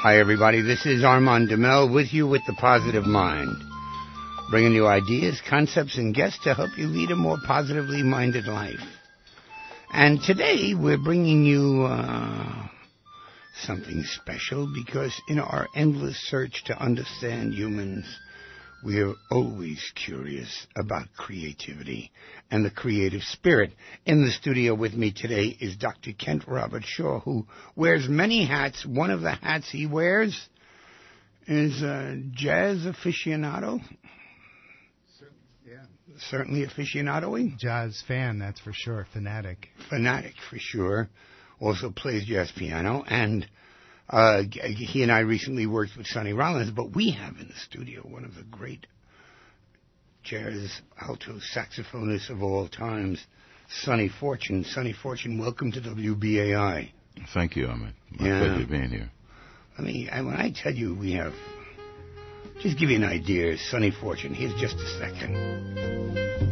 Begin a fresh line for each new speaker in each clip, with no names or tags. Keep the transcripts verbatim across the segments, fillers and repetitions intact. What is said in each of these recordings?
Hi, everybody. This is Armand Demel with you with The Positive Mind, bringing you ideas, concepts, and guests to help you lead a more positively minded life. And today we're bringing you uh, something special because in our endless search to understand humans, we are always curious about creativity and the creative spirit. In the studio with me today is Doctor Kent Robert Shaw, who wears many hats. One of the hats he wears is a jazz aficionado.
Yeah.
Certainly aficionado-y.
Jazz fan, that's for sure. Fanatic.
Fanatic, for sure. Also plays jazz piano. And Uh, he and I recently worked with Sonny Rollins, but we have in the studio one of the great jazz alto saxophonists of all times, Sonny Fortune. Sonny Fortune, welcome to W B A I.
Thank you, Ahmed. My
yeah.
pleasure being here.
I mean, I, when I tell you we have, just give you an idea, Sonny Fortune, here's just a second.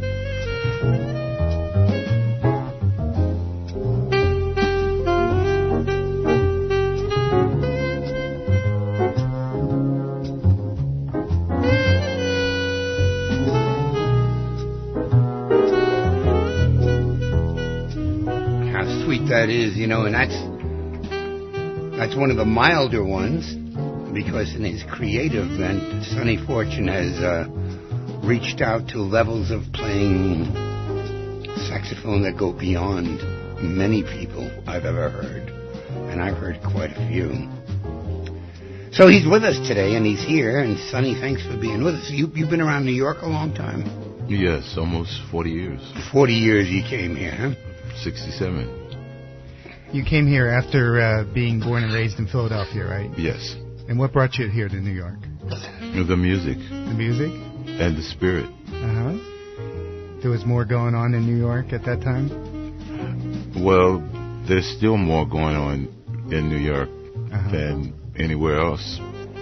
That is, you know, and that's that's one of the milder ones, because in his creative bent, Sonny Fortune has uh, reached out to levels of playing saxophone that go beyond many people I've ever heard, and I've heard quite a few. So he's with us today, and he's here, and Sonny, thanks for being with us. You, you've been around New York a long time?
Yes, almost forty years.
forty years you came here, huh?
sixty-seven.
You came here after uh, being born and raised in Philadelphia, right?
Yes.
And what brought you here to New York?
The music.
The music?
And the spirit.
Uh-huh. There was more going on in New York at that time?
Well, there's still more going on in New York uh-huh. than anywhere else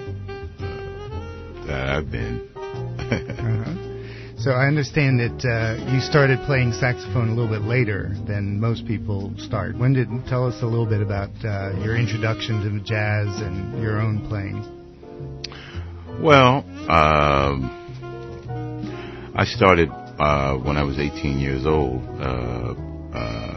uh, that I've been.
uh-huh. So I understand that uh, you started playing saxophone a little bit later than most people start. When did tell us a little bit about uh, your introduction to jazz and your own playing?
Well, um, I started uh, when I was eighteen years old. Uh, uh,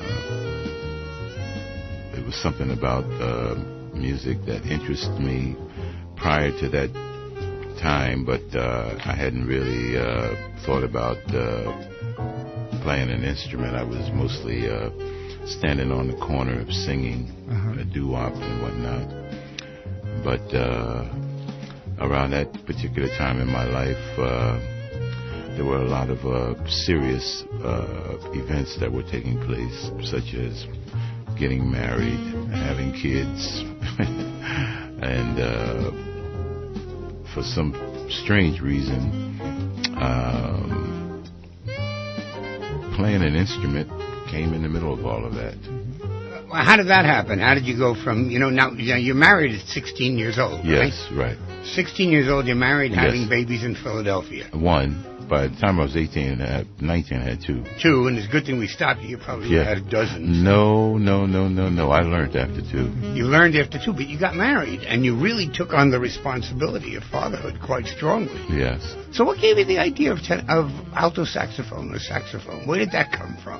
it was something about uh, music that interested me prior to that time, but uh, I hadn't really uh, thought about uh, playing an instrument. I was mostly uh, standing on the corner of singing uh-huh. a doo-wop and whatnot. But uh, around that particular time in my life, uh, there were a lot of uh, serious uh, events that were taking place, such as getting married, having kids, and uh, for some strange reason, um, playing an instrument came in the middle of all of that.
Well, how did that happen? How did you go from, you know, now you're married at sixteen years old, right?
Yes, right.
sixteen years old, you're married,
yes.
having babies in Philadelphia.
One. By the time I was eighteen, I had nineteen, I had two.
Two, and it's a good thing we stopped you. You probably
yeah.
had dozens.
No, no, no, no, no. I learned after two.
You learned after two, but you got married, and you really took on the responsibility of fatherhood quite strongly.
Yes.
So what gave you the idea of, ten- of alto saxophone or saxophone? Where did that come from?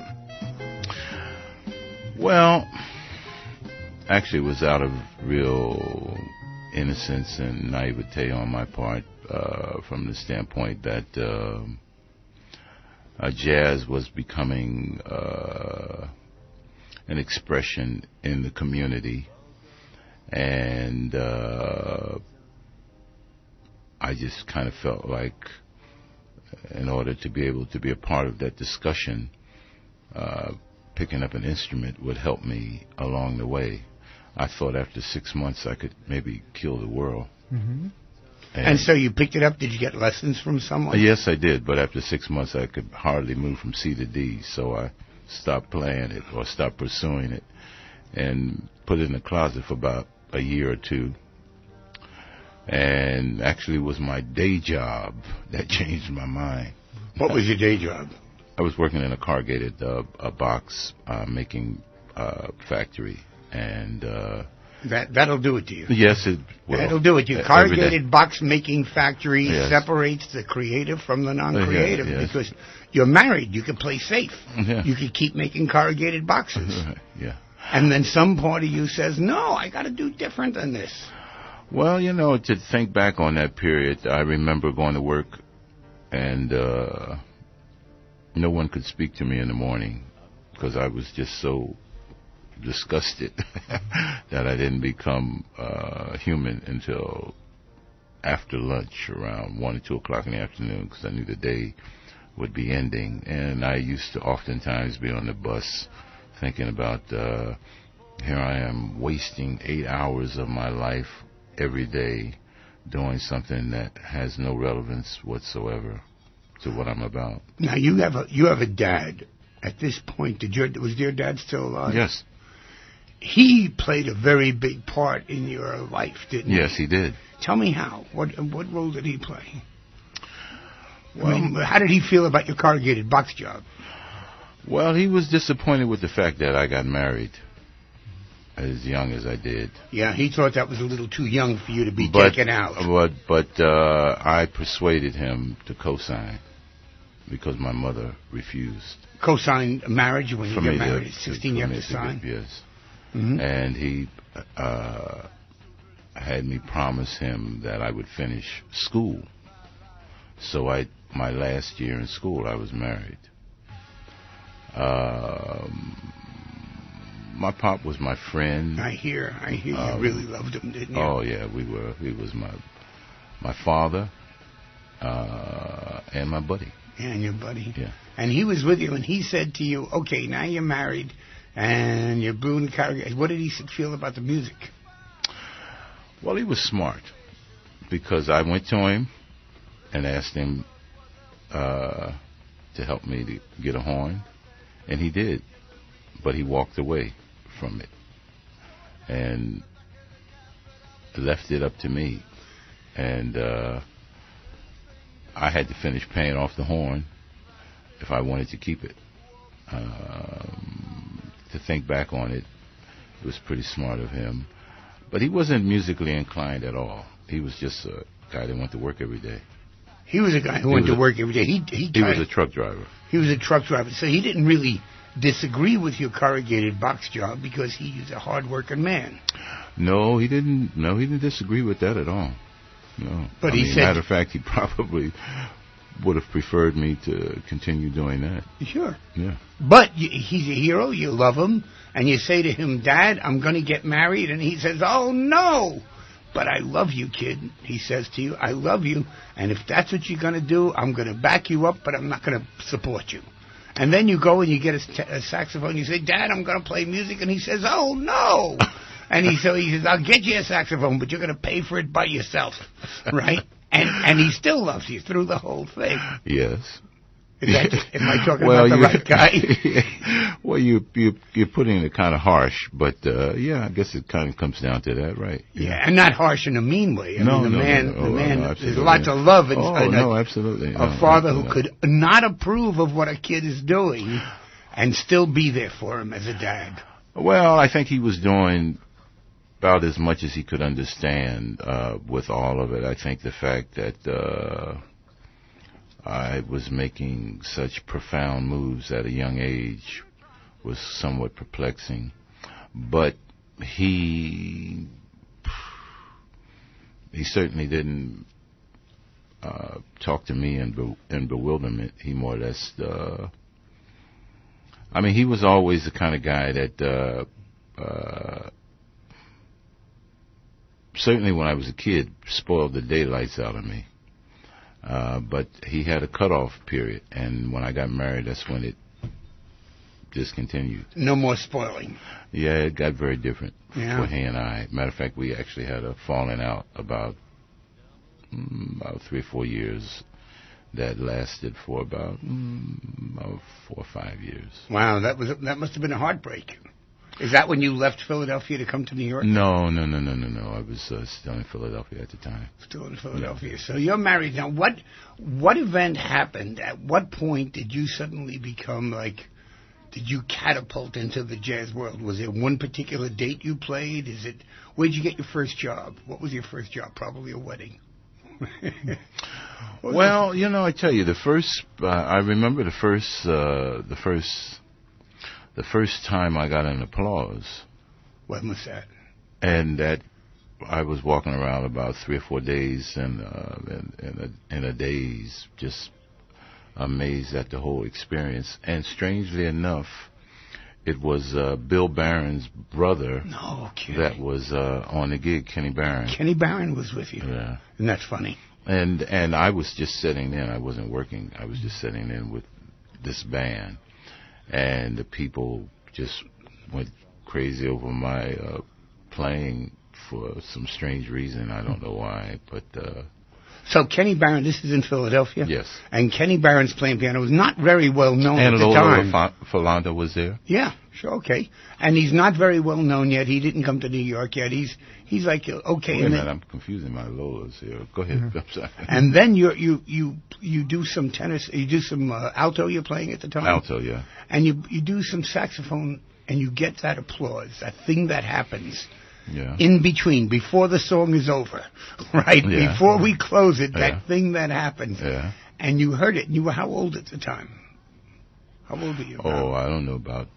Well, actually, it was out of real innocence and naivete on my part. Uh, from the standpoint that uh, uh, jazz was becoming uh, an expression in the community, and uh, I just kind of felt like in order to be able to be a part of that discussion, uh, picking up an instrument would help me along the way. I thought after six months I could maybe kill the world.
Mm-hmm.
And, and so you picked it up. Did you get lessons from someone?
Yes, I did. But after six months, I could hardly move from C to D. So I stopped playing it or stopped pursuing it and put it in the closet for about a year or two. And actually it was my day job that changed my mind.
What was your day job?
I was working in a corrugated uh, a box uh, making uh, factory. And uh,
That that'll do it to you.
Yes, it will.
That'll do it. Your corrugated box making factory yes. separates the creative from the non-creative
yeah, yes.
because you're married. You can play safe.
Yeah.
You can keep making corrugated boxes.
Yeah.
And then some part of you says, "No, I got to do different than this."
Well, you know, to think back on that period, I remember going to work, and uh, no one could speak to me in the morning because I was just so disgusted that I didn't become uh, human until after lunch, around one or two o'clock in the afternoon, because I knew the day would be ending. And I used to oftentimes be on the bus thinking about, uh, here I am wasting eight hours of my life every day doing something that has no relevance whatsoever to what I'm about.
Now you have a you have a dad. At this point, did your was your dad still alive?
Yes.
He played a very big part in your life, didn't he?
Yes, he did.
Tell me how. What what role did he play? Well, I mean, how did he feel about your corrugated box job?
Well, he was disappointed with the fact that I got married as young as I did.
Yeah, he thought that was a little too young for you to be
but,
taken out.
But but uh, I persuaded him to co-sign because my mother refused.
Co-sign marriage when
for
you get
me
married
to,
at sixteen, you have to sign?
Get, yes.
Mm-hmm.
And he uh, had me promise him that I would finish school. So I, my last year in school, I was married. Um, my pop was my friend.
I hear, I hear you um, really loved him, didn't you?
Oh yeah, we were. He was my my father uh, and my buddy.
Yeah, and your buddy.
Yeah.
And he was with you, and he said to you, "Okay, now you're married, and you're brewing corrugated." What did he feel about the music?
Well, he was smart because I went to him and asked him uh, to help me to get a horn, and he did, but he walked away from it and left it up to me, and uh, I had to finish paying off the horn if I wanted to keep it. Um, to think back on it, it was pretty smart of him, but he wasn't musically inclined at all. He was just a guy that went to work every day.
He was a guy who he went to a, work every day. He he,
he was a truck driver.
He was a truck driver, so he didn't really disagree with your corrugated box job because he's a hard-working man.
No, he didn't. No, he didn't disagree with that at all. No,
but
I
he
mean,
said,
matter of fact, he probably would have preferred me to continue doing that.
Sure.
Yeah.
But you, he's a hero. You love him, and you say to him, "Dad, I'm going to get married," and he says, "Oh no." But I love you, kid. He says to you, I love you, and if that's what you're going to do, I'm going to back you up, but I'm not going to support you. And then you go and you get a, t- a saxophone. You say, Dad, I'm going to play music. And he says, oh, no. And he, so he says, I'll get you a saxophone, but you're going to pay for it by yourself, right? And and he still loves you through the whole thing.
Yes.
Is that, am I talking
well,
about the right guy?
well, you, you, you're putting it kind of harsh, but uh, yeah, I guess it kind of comes down to that, right?
Yeah, yeah and not harsh in a mean way. I
no,
mean, the
no,
man,
no, no.
the
Oh,
man,
no,
there's lots of love. And,
oh,
and
no,
a,
absolutely.
A
no,
father
no,
who
no.
could not approve of what a kid is doing and still be there for him as a dad.
Well, I think he was doing about as much as he could understand uh, with all of it. I think the fact that uh, I was making such profound moves at a young age was somewhat perplexing. But he he certainly didn't uh, talk to me in, be- in bewilderment. He more or less, uh, I mean, he was always the kind of guy that, uh, uh, certainly when I was a kid, spoiled the daylights out of me. Uh, but he had a cutoff period, and when I got married, that's when it discontinued.
No more spoiling.
Yeah, it got very different
yeah.
for he and I. Matter of fact, we actually had a falling out about mm, about three or four years that lasted for about, mm, about four or five years.
Wow, that was that must have been a heartbreak. Is that when you left Philadelphia to come to New York?
No, no, no, no, no, no. I was uh, still in Philadelphia at the time.
Still in Philadelphia. Yeah. So you're married now. What what event happened? At what point did you suddenly become like did you catapult into the jazz world? Was there one particular date you played? Is it, where'd you get your first job? What was your first job? Probably a wedding.
Well, you know, I tell you, the first, uh, I remember the first, uh, the first, the first time I got an applause.
When was that?
And that, I was walking around about three or four days and, uh, in, in a, in a daze, just amazed at the whole experience. And strangely enough, it was uh, Bill Barron's brother
no,
that was uh, on the gig, Kenny Barron.
Kenny Barron was with you.
Yeah.
And that's funny.
And and I was just sitting in. I wasn't working. I was just sitting in with this band. And the people just went crazy over my uh, playing for some strange reason. I don't know why, but... Uh,
So Kenny Barron, this is in Philadelphia?
Yes.
And Kenny Barron's playing piano was not very well known
and
at the time.
And Falanda was there?
Yeah, sure, okay. And he's not very well known yet. He didn't come to New York yet. He's he's like, okay.
Wait a
and
minute,
then,
I'm confusing my Lolas here. Go ahead. Mm-hmm. I'm sorry.
And then you you you you do some tennis, you do some uh, alto you're playing at the time?
Alto, yeah.
And you you do some saxophone, and you get that applause, that thing that happens.
Yeah.
In between, before the song is over, right?
Yeah.
Before we close it, that
yeah.
thing that happens.
Yeah.
And you heard it. And you were how old at the time? How old were you?
Oh, I don't know, about...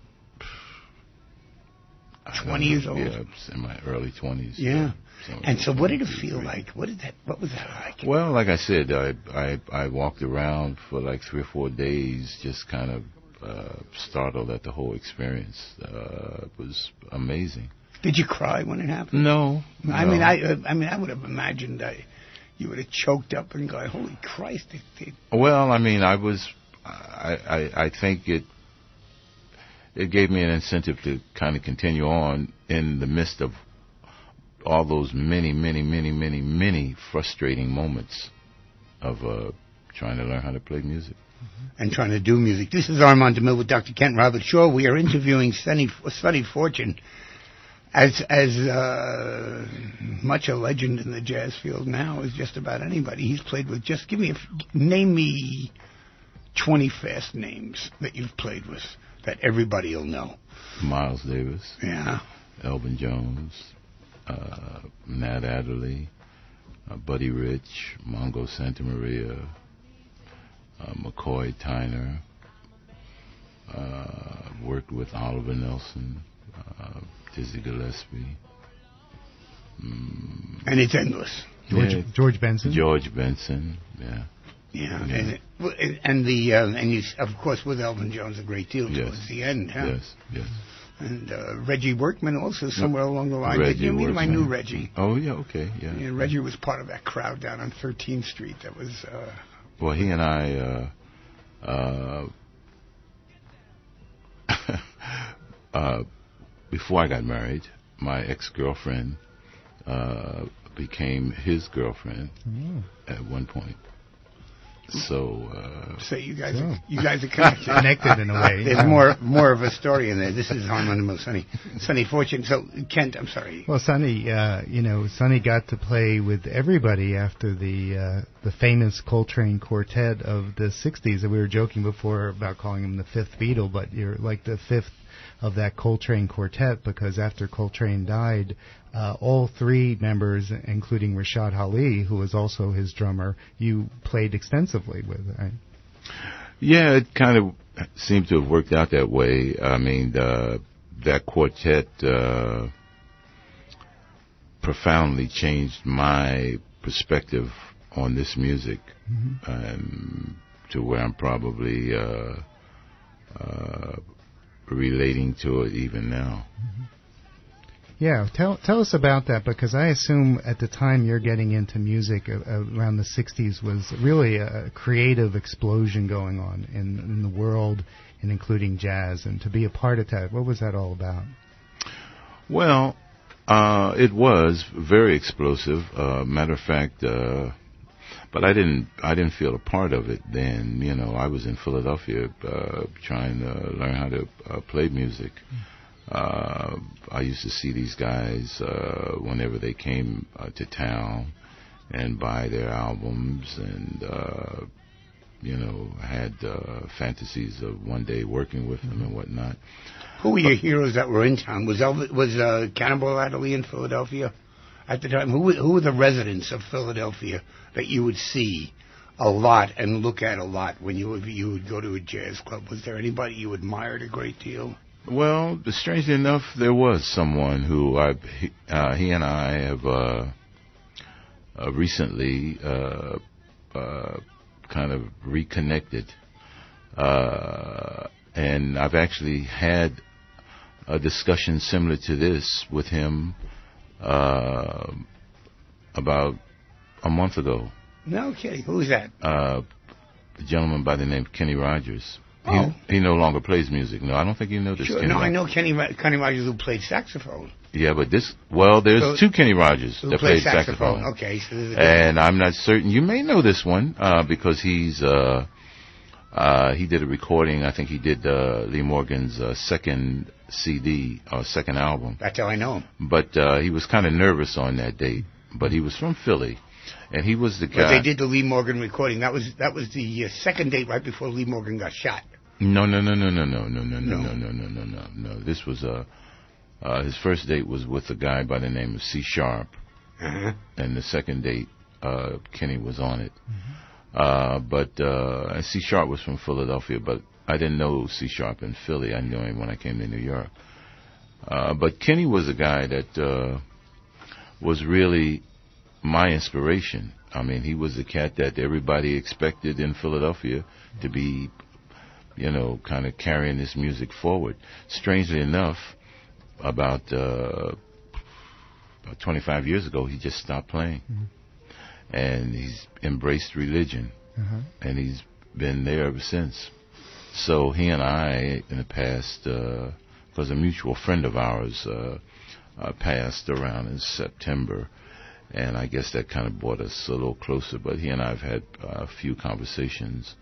twenty years old?
Yeah, in my early twenties.
Yeah.
So
and so what did it feel like? What did that, what was that like?
Well, like I said, I, I, I walked around for like three or four days, just kind of uh, startled at the whole experience. Uh, it was amazing.
Did you cry when it happened?
No.
I
no.
mean, I uh, I mean, I would have imagined that you would have choked up and gone, "Holy Christ!" It, it.
Well, I mean, I was, I, I, I think it, it gave me an incentive to kind of continue on in the midst of all those many, many, many, many, many frustrating moments of uh, trying to learn how to play music.
And trying to do music. This is Armand DeMille with Doctor Kent Robert Shaw. We are interviewing Sonny, Sonny Fortune. As as uh, much a legend in the jazz field now as just about anybody. He's played with, just give me, a, name me twenty fast names that you've played with that everybody will know.
Miles Davis.
Yeah.
Elvin Jones. Uh, Nat Adderley. Uh, Buddy Rich. Mongo Santamaria. Uh, McCoy Tyner. Uh, worked with Oliver Nelson. Uh, Dizzy Gillespie. Mm.
And it's endless.
George,
yeah.
George Benson.
George Benson, yeah.
Yeah,
yeah.
And, it, and the uh, and you of course with Elvin Jones a great deal
yes.
towards the end, huh?
Yes, yes.
And uh, Reggie Workman also somewhere along the line.
Reggie
Did you meet him? I
Workman.
knew Reggie.
Oh yeah, okay, yeah.
Yeah, Reggie was part of that crowd down on thirteenth Street. That was. Uh,
well, he and I. Uh, uh, uh, Before I got married, my ex-girlfriend uh, became his girlfriend mm. at one point. So, uh,
so you guys,
so.
are, you guys are connected.
connected in a way.
There's more, more of a story in there. This is Armand DeMille, Sonny, Sonny Fortune. So, Kent, I'm sorry.
Well, Sonny, uh, you know, Sonny got to play with everybody after the uh, the famous Coltrane Quartet of the sixties. And we were joking before about calling him the fifth Beatle, but you're like the fifth of that Coltrane Quartet, because after Coltrane died, uh, all three members, including Rashad Ali, who was also his drummer, you played extensively with, right?
Yeah, it kind of seemed to have worked out that way. I mean, uh, that quartet uh, profoundly changed my perspective on this music, mm-hmm. um, to where I'm probably uh, uh, relating to it even now.
Mm-hmm. Yeah, tell tell us about that, because I assume at the time you're getting into music uh, around the sixties was really a creative explosion going on in, in the world, and including jazz, and to be a part of that, what was that all about?
Well, uh, it was very explosive. Uh, matter of fact, uh, but I didn't I didn't feel a part of it then. You know, I was in Philadelphia uh, trying to learn how to uh, play music. Mm. Uh, I used to see these guys uh, whenever they came uh, to town and buy their albums, and uh, you know, had uh, fantasies of one day working with him and whatnot.
Who were your heroes that were in town? Was Elvis, was uh, Cannonball Adderley in Philadelphia at the time? Who were, who were the residents of Philadelphia that you would see a lot and look at a lot when you would, you would go to a jazz club? Was there anybody you admired a great deal?
Well, strangely enough, there was someone who I, he, uh, he and I have uh, uh, recently uh, uh, kind of reconnected, uh, and I've actually had a discussion similar to this with him uh, about a month ago.
No kidding. Who's that?
Uh, a gentleman by the name of Kenny Rogers.
Oh.
He, he no longer plays music. No, I don't think you know this.
Sure.
Kenny
No,
Rogers.
I know Kenny Kenny Rogers who played saxophone.
Yeah, but this, well, there's
So-
two Kenny Rogers
Who
that
played
played saxophone.
Okay. So there's a
And I'm not certain. You may know this one uh, because he's uh, uh, he did a recording. I think he did uh, Lee Morgan's uh, second C D or second album.
That's how I know him.
But uh, he was kind of nervous on that date. But he was from Philly, and he was the guy.
But they did the Lee Morgan recording. That was that was the uh, second date right before Lee Morgan got shot.
No, no, no, no, no, no, no, no, no,
No.
no, no, no, no, no, no. This was a. Uh, his first date was with a guy by the name of C Sharp.
Uh-huh.
And the second date, uh, Kenny was on it. Mm-hmm. Uh, but, uh, and C Sharp was from Philadelphia, but I didn't know C Sharp in Philly. I knew him when I came to New York. Uh, but Kenny was a guy that, uh, was really my inspiration. I mean, he was the cat that everybody expected in Philadelphia to be, you know, kind of carrying this music forward. Strangely enough, about, uh, about twenty-five years ago, he just stopped playing. Mm-hmm. And he's embraced religion. Uh-huh. And he's been there ever since. So he and I, in the past, uh, because a mutual friend of ours uh, uh, passed around in September, and I guess that kind of brought us a little closer. But he and I have had uh, a few conversations,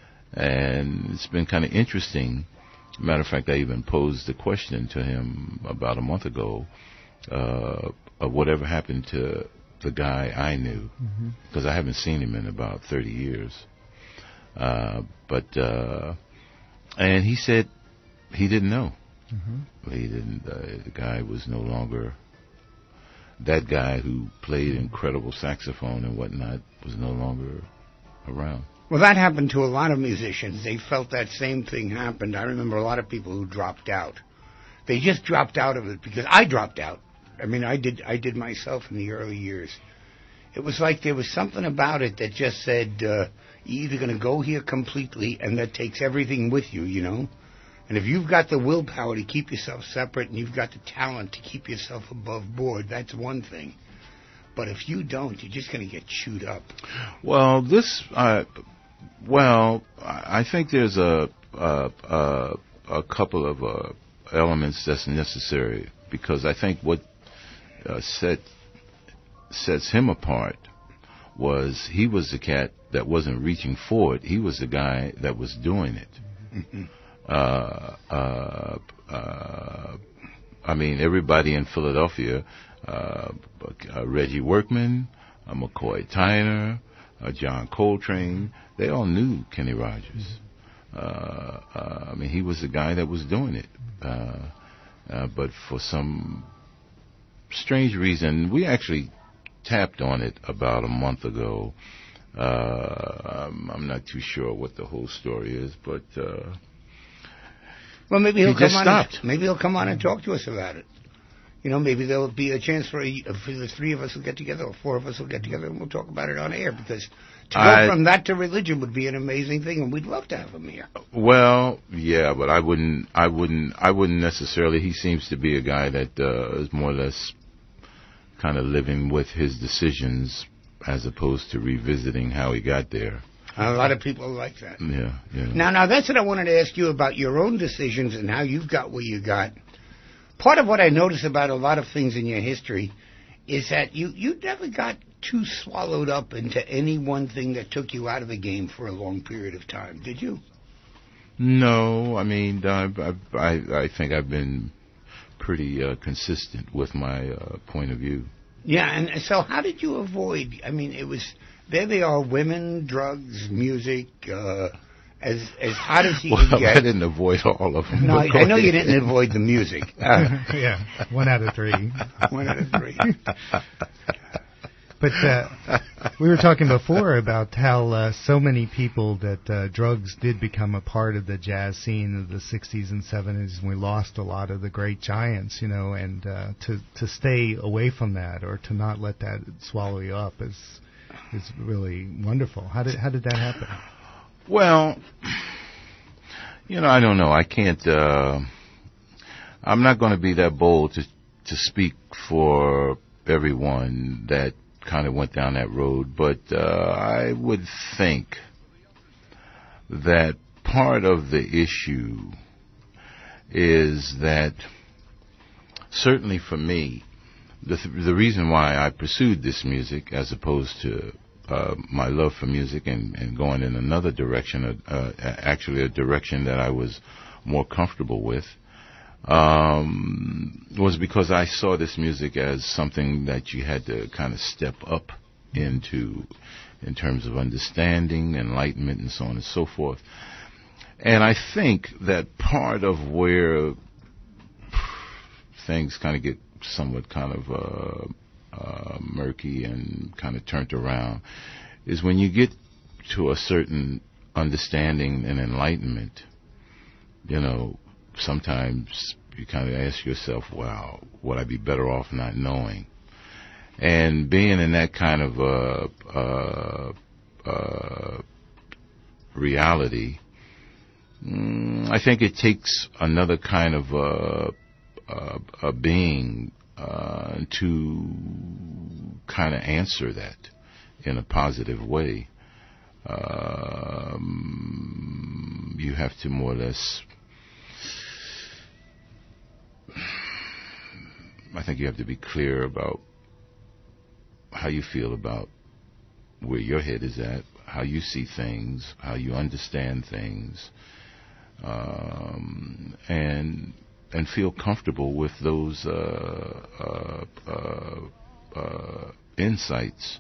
and it's been kind of interesting. Matter of fact, I even posed the question to him about a month ago uh, of whatever happened to the guy I knew, because mm-hmm. I haven't seen him in about thirty years. Uh, but uh, and he said he didn't know. Mm-hmm. He didn't. Uh, the guy was no longer that guy who played incredible saxophone and whatnot. Was no longer around.
Well, that happened to a lot of musicians. They felt that same thing happened. I remember a lot of people who dropped out. They just dropped out of it because I dropped out. I mean, I did. I did myself in the early years. It was like there was something about it that just said uh, you're either going to go here completely, and that takes everything with you, you know. And if you've got the willpower to keep yourself separate, and you've got the talent to keep yourself above board, that's one thing. But if you don't, you're just going to get chewed up.
Well, this, uh, well, I think there's a a, a, a couple of uh, elements that's necessary, because I think what uh, set sets him apart was he was the cat that wasn't reaching forward. He was the guy that was doing it. Mm-hmm. Uh, uh, uh, I mean, everybody in Philadelphia. Uh, uh, Reggie Workman, uh, McCoy Tyner, uh, John Coltrane, they all knew Kenny Rogers. Uh, uh, I mean, he was the guy that was doing it. Uh, uh, but for some strange reason, we actually tapped on it about a month ago. Uh, I'm, I'm not too sure what the whole story is, but uh,
well, maybe he'll
he
come
just
on.
stopped.
And, maybe he'll come on and talk to us about it. You know, maybe there'll be a chance for, a, for the three of us will get together, or four of us will get together, and we'll talk about it on air. Because to go
I,
from that to religion would be an amazing thing, and we'd love to have him here.
Well, yeah, but I wouldn't, I wouldn't, I wouldn't necessarily. He seems to be a guy that uh, is more or less kind of living with his decisions, as opposed to revisiting how he got there.
A lot of people like that.
Yeah, yeah.
Now, now that's what I wanted to ask you about your own decisions and how you've got where you got. Part of what I notice about a lot of things in your history is that you, you never got too swallowed up into any one thing that took you out of the game for a long period of time, did you?
No, I mean, I, I, I think I've been pretty uh, consistent with my uh, point of view.
Yeah, and so how did you avoid, I mean, it was, there they are, women, drugs, music, uh, as as hot as you
well,
could get.
I didn't avoid all of them.
No, I, I know you didn't avoid the music. Uh,
yeah, one out of three.
One out of three.
But uh, we were talking before about how uh, so many people that uh, drugs did become a part of the jazz scene of the sixties and seventies, and we lost a lot of the great giants, you know, and uh, to to stay away from that or to not let that swallow you up is is really wonderful. How did how did that happen?
Well, you know, I don't know. I can't. Uh, I'm not going to be that bold to to speak for everyone that kind of went down that road, but uh, I would think that part of the issue is that certainly for me, the th- the reason why I pursued this music as opposed to uh, my love for music and, and going in another direction, uh, actually a direction that I was more comfortable with, Um, was because I saw this music as something that you had to kind of step up into in terms of understanding, enlightenment, and so on and so forth. And I think that part of where things kind of get somewhat kind of uh, uh, murky and kind of turned around is when you get to a certain understanding and enlightenment, you know, sometimes you kind of ask yourself, wow, would I be better off not knowing? And being in that kind of uh, uh, uh, reality, mm, I think it takes another kind of uh, uh, a being uh, to kind of answer that in a positive way. Um, you have to more or less, I think you have to be clear about how you feel about where your head is at, how you see things, how you understand things, um, and and feel comfortable with those uh, uh, uh, uh, insights.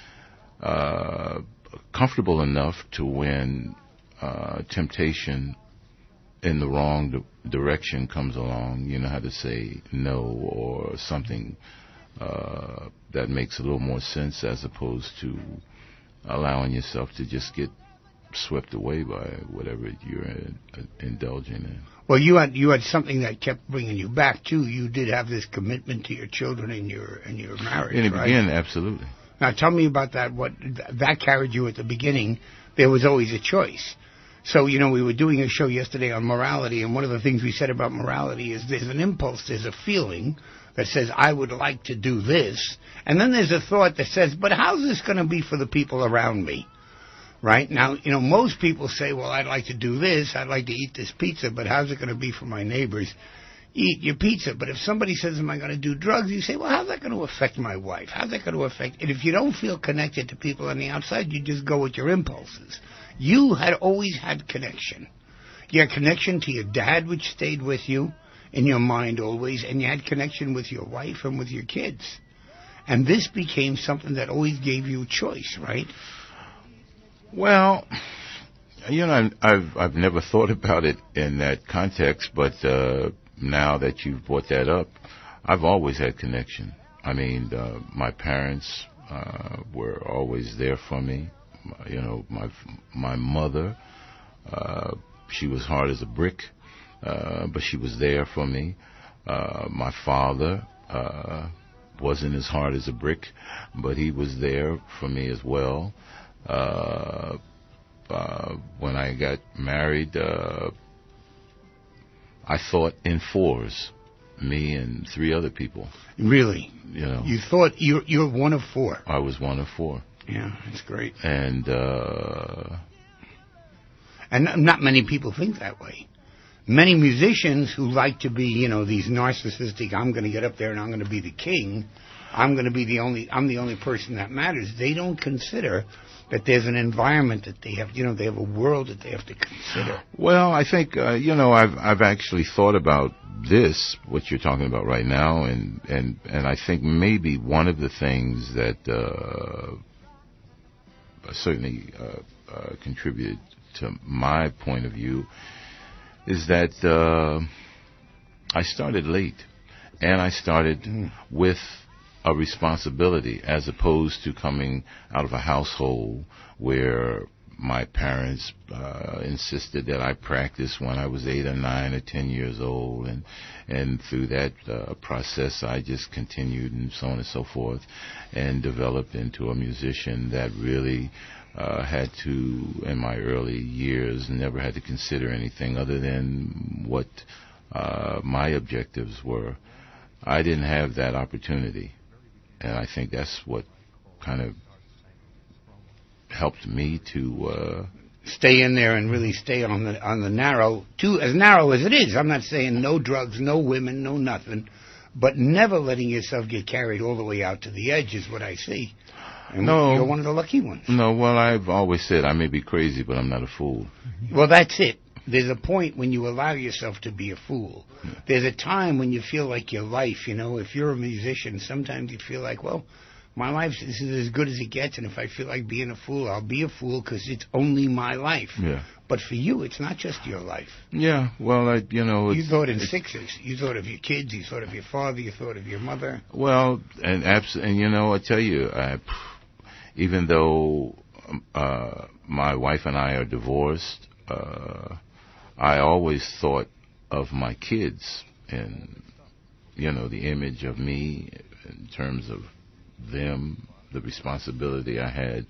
Uh, comfortable enough to when uh, temptation in the wrong di- direction comes along, you know how to say no or something uh, that makes a little more sense as opposed to allowing yourself to just get swept away by whatever you're uh, indulging in.
Well, you had you had something that kept bringing you back too. You did have this commitment to your children and your and your marriage.
In the
right?
beginning, absolutely.
Now, tell me about that. What that carried you at the beginning? There was always a choice. So, you know, we were doing a show yesterday on morality, and one of the things we said about morality is there's an impulse, there's a feeling that says, I would like to do this. And then there's a thought that says, but how's this going to be for the people around me? Right? Now, you know, most people say, well, I'd like to do this, I'd like to eat this pizza, but how's it going to be for my neighbors? Eat your pizza. But if somebody says, am I going to do drugs? You say, well, how's that going to affect my wife? How's that going to affect... And if you don't feel connected to people on the outside, you just go with your impulses. You had always had connection. You had connection to your dad, which stayed with you in your mind always, and you had connection with your wife and with your kids. And this became something that always gave you choice, right?
Well, you know, I've I've never thought about it in that context, but uh, now that you've brought that up, I've always had connection. I mean, uh, my parents uh, were always there for me. You know, my my mother, uh, she was hard as a brick, uh, but she was there for me. Uh, my father uh, wasn't as hard as a brick, but he was there for me as well. Uh, uh, when I got married, uh, I thought in fours, me and three other people.
Really?
You know,
you thought you're you're one of four.
I was one of four.
Yeah, that's great.
And uh,
and not many people think that way. Many musicians who like to be, you know, these narcissistic, I'm going to get up there and I'm going to be the king, I'm going to be the only, I'm the only person that matters. They don't consider that there's an environment that they have, you know, they have a world that they have to consider.
Well, I think, uh, you know, I've I've actually thought about this, what you're talking about right now, and, and, and I think maybe one of the things that uh, certainly uh, uh, contributed to my point of view is that uh, I started late, and I started mm. with a responsibility, as opposed to coming out of a household where my parents uh, insisted that I practice when I was eight or nine or ten years old, and and through that uh, process I just continued and so on and so forth, and developed into a musician that really uh, had to, in my early years, never had to consider anything other than what uh, my objectives were. I didn't have that opportunity. And I think that's what kind of helped me to uh,
stay in there and really stay on the on the narrow, too, as narrow as it is. I'm not saying no drugs, no women, no nothing, but never letting yourself get carried all the way out to the edge is what I see. And
no,
you're one of the lucky ones.
No, well, I've always said I may be crazy, but I'm not a fool.
Well, that's it. There's a point when you allow yourself to be a fool. Yeah. There's a time when you feel like your life, you know, if you're a musician, sometimes you feel like, well, my life this is as good as it gets, and if I feel like being a fool, I'll be a fool because it's only my life.
Yeah.
But for you, it's not just your life.
Yeah, well, I, you know...
You thought in sixes. You thought of your kids, you thought of your father, you thought of your mother.
Well, and, abs- and you know, I tell you, I, even though uh, my wife and I are divorced... Uh, I always thought of my kids and, you know, the image of me in terms of them, the responsibility I had.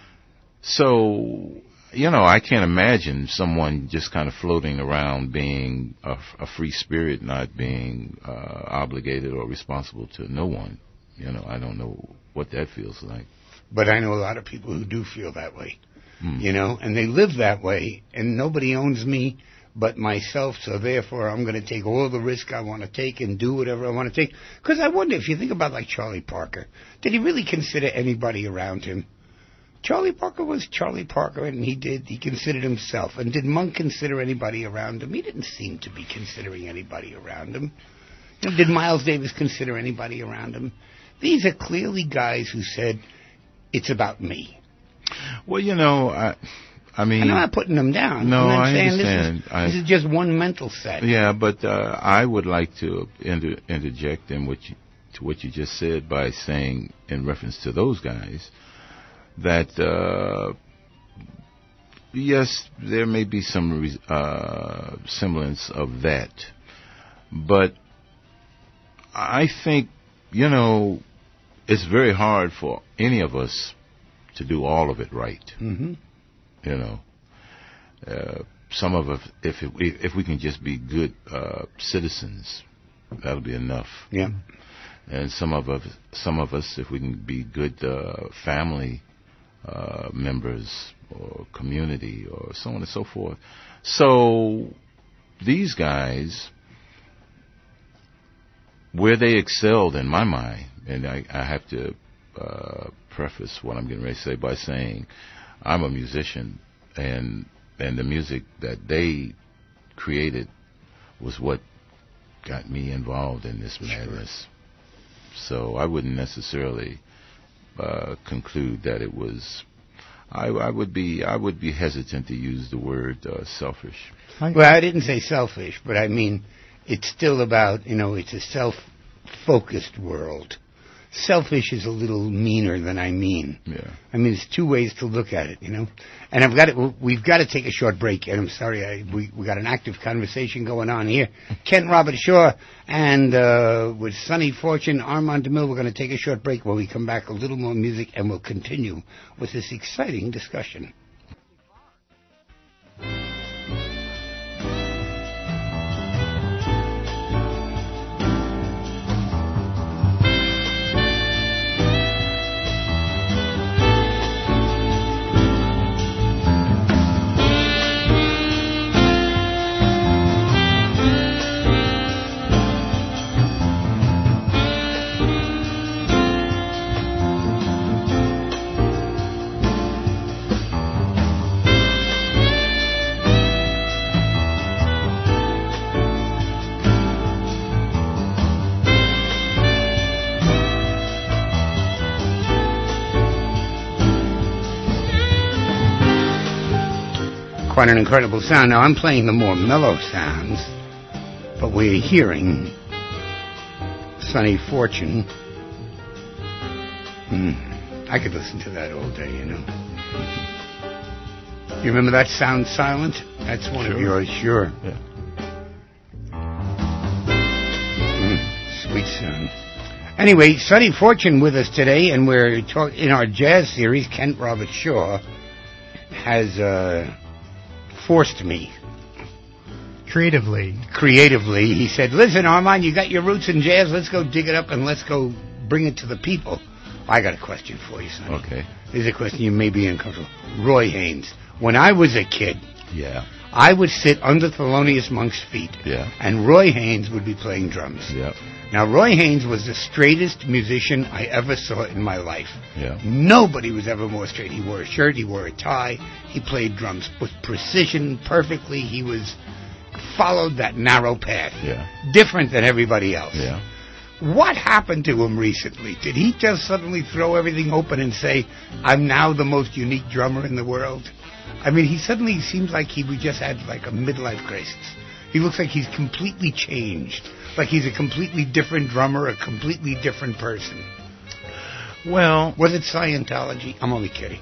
So, you know, I can't imagine someone just kind of floating around being a, a free spirit, not being uh, obligated or responsible to no one. You know, I don't know what that feels like.
But I know a lot of people who do feel that way.
Hmm.
You know, and they live that way, and nobody owns me but myself, so therefore I'm going to take all the risk I want to take and do whatever I want to take. Because I wonder, if you think about like Charlie Parker, did he really consider anybody around him? Charlie Parker was Charlie Parker, and he did, he considered himself. And did Monk consider anybody around him? He didn't seem to be considering anybody around him. You know, did Miles Davis consider anybody around him? These are clearly guys who said, it's about me.
Well, you know, I, I mean...
I'm not putting them down.
No,
I'm not
I
saying
understand.
This is,
I,
this is just one mental set.
Yeah, but uh, I would like to inter- interject in what you, to what you just said by saying, in reference to those guys, that, uh, yes, there may be some re- uh, semblance of that, but I think, you know, it's very hard for any of us to do all of it right.
Mm-hmm.
You know, uh, some of us, if it, if we can just be good uh, citizens, that'll be enough.
Yeah.
And some of us, some of us, if we can be good uh, family uh, members or community or so on and so forth. So these guys, where they excelled in my mind, and I, I have to uh, preface what I'm getting ready to say by saying I'm a musician, and and the music that they created was what got me involved in this madness. So I wouldn't necessarily uh, conclude that it was. I, I would be I would be hesitant to use the word uh, selfish.
Well, I didn't say selfish, but I mean it's still about, you know, it's a self-focused world. Selfish is a little meaner than I mean.
Yeah.
I mean, there's two ways to look at it, you know. And I've got to, we've got to take a short break. And I'm sorry, I, we we got an active conversation going on here. Kent Robert Shaw and uh, with Sonny Fortune, Armand DeMille. We're going to take a short break. When we come back, a little more music, and we'll continue with this exciting discussion. Quite an incredible sound. Now, I'm playing the more mellow sounds, but we're hearing Sonny Fortune. Hmm. I could listen to that all day, you know. You remember that Sound Silent? That's one
Sure.
of yours, sure.
Yeah.
Mm, sweet sound. Anyway, Sonny Fortune with us today, and we're talk- in our jazz series. Kent Robert Shaw has uh, forced me
Creatively.
creatively. He said, "Listen, Armand, you got your roots in jazz. Let's go dig it up and let's go bring it to the people." I got a question for you, Sonny.
Okay.
This is a question you may be uncomfortable. Roy Haynes. When I was a kid,
Yeah.
I would sit under Thelonious Monk's feet,
Yeah.
and Roy Haynes would be playing drums.
Yeah.
Now, Roy Haynes was the straightest musician I ever saw in my life.
Yeah.
Nobody was ever more straight. He wore a shirt, he wore a tie, he played drums with precision perfectly. He was followed that narrow path.
Yeah.
Different than everybody else.
Yeah.
What happened to him recently? Did he just suddenly throw everything open and say, "I'm now the most unique drummer in the world"? I mean, he suddenly seems like he just had like a midlife crisis. He looks like he's completely changed. Like he's a completely different drummer, a completely different person.
Well,
Was it Scientology? I'm only kidding.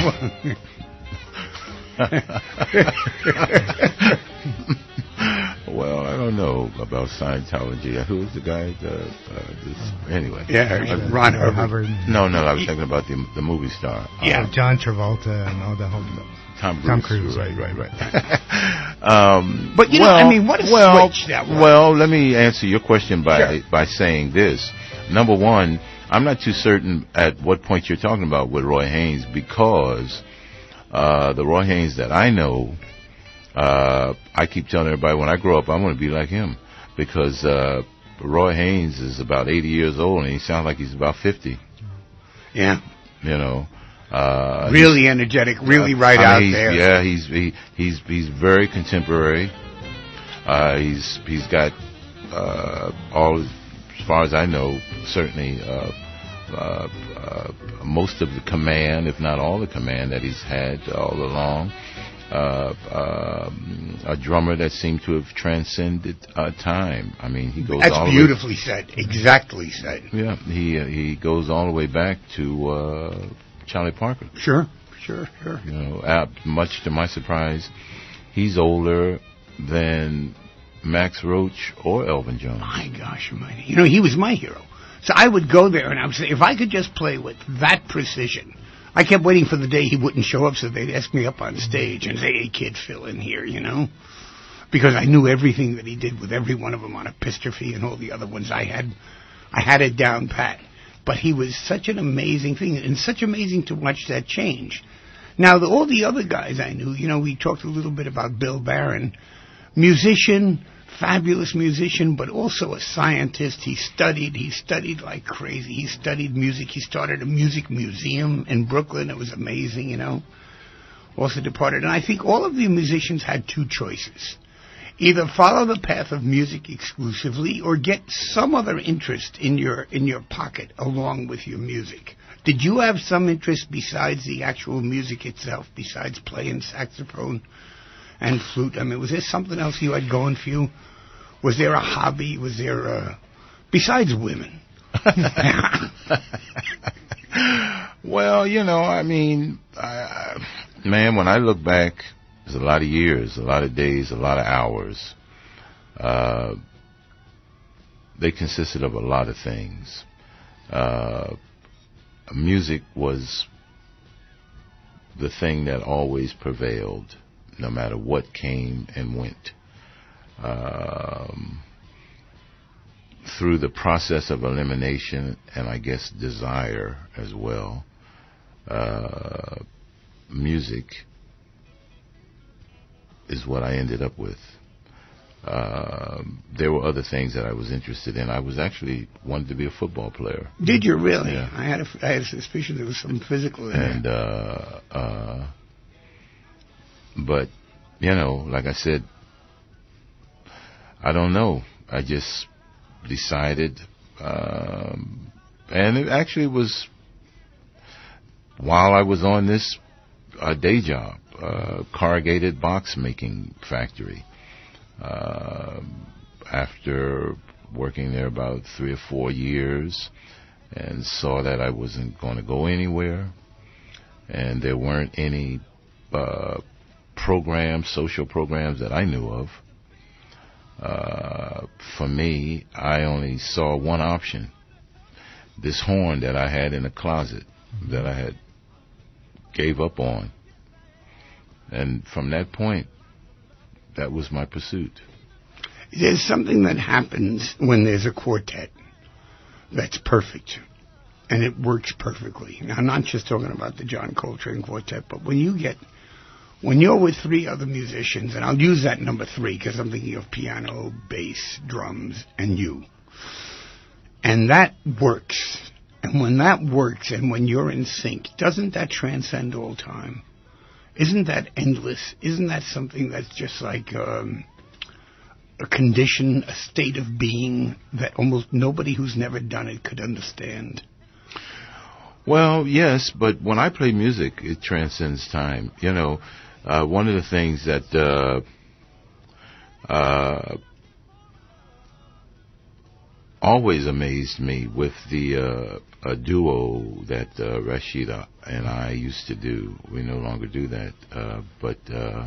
well, I don't know about Scientology. Who's the guy? The, uh, this, anyway.
Yeah,
I-
Ron Hubbard.
Hubbard.
No, no, I was thinking about the the movie star.
Yeah.
Oh, John Travolta and all the whole.
Tom Cruise.
Tom Cruise.
Right, right, right. um,
But, you know,
well,
I mean, what a
well,
switch that was.
Well, let me answer your question by
Sure.
by saying this. Number one, I'm not too certain at what point you're talking about with Roy Haynes, because uh, the Roy Haynes that I know, uh, I keep telling everybody when I grow up, I want to be like him, because uh, Roy Haynes is about eighty years old and he sounds like he's about fifty.
Yeah.
You know. Uh,
Really energetic, really right
I mean,
out
he's-
there.
Yeah, he's he, he's he's very contemporary. Uh, he's he's got uh, all, as far as I know, certainly uh, uh, uh, most of the command, if not all the command that he's had all along. Uh, um, a drummer that seemed to have transcended uh, time. I mean, he goes
That's
all
beautifully said. Exactly said.
the way. Yeah, he uh, he goes all the way back to uh, Charlie Parker.
Sure, sure, sure.
You know, uh, much to my surprise, he's older than Max Roach or Elvin Jones.
My gosh almighty. You know, he was my hero. So I would go there and I would say, if I could just play with that precision. I kept waiting for the day he wouldn't show up so they'd ask me up on stage and say, "Hey, kid, fill in here," you know? Because I knew everything that he did with every one of them on Epistrophe and all the other ones. I had, I had it down pat. But he was such an amazing thing, and such amazing to watch that change. Now, the, all the other guys I knew, you know, we talked a little bit about Bill Barron, musician, fabulous musician, but also a scientist. He studied, he studied like crazy. He studied music. He started a music museum in Brooklyn. It was amazing, you know. Also departed. And I think all of the musicians had two choices. Either follow the path of music exclusively or get some other interest in your in your pocket along with your music. Did you have some interest besides the actual music itself, besides playing saxophone and flute? I mean, was there something else you had going for you? Was there a hobby? Was there a... Besides women?
Well, you know, I mean, uh, man, when I look back, there's a lot of years, a lot of days, a lot of hours. Uh, they consisted of a lot of things. Uh, music was the thing that always prevailed, no matter what came and went. Um, through the process of elimination and I guess desire as well, uh, music is what I ended up with. Uh, there were other things that I was interested in. I was actually wanted to be a football player.
Did you really?
Yeah.
I had a, I had a suspicion there was some physical in
And,
there.
uh, uh, but, you know, like I said, I don't know. I just decided, um, and it actually was while I was on this uh, day job. uh, corrugated box making factory. Uh, after working there about three or four years, and saw that I wasn't going to go anywhere, and there weren't any uh, programs, social programs that I knew of. Uh, for me, I only saw one option: this horn that I had in the closet that I had gave up on. And from that point, that was my pursuit.
There's something that happens when there's a quartet that's perfect, and it works perfectly. Now, I'm not just talking about the John Coltrane Quartet, but when you get, when you're with three other musicians, and I'll use that number three because I'm thinking of piano, bass, drums, and you, and that works. And when that works, and when you're in sync, doesn't that transcend all time? Isn't that endless? Isn't that something that's just like um, a condition, a state of being that almost nobody who's never done it could understand?
Well, yes, but when I play music, it transcends time. You know, uh, one of the things that uh, uh, always amazed me with the uh, a duo that uh, Rashida and I used to do. We no longer do that, uh, but uh,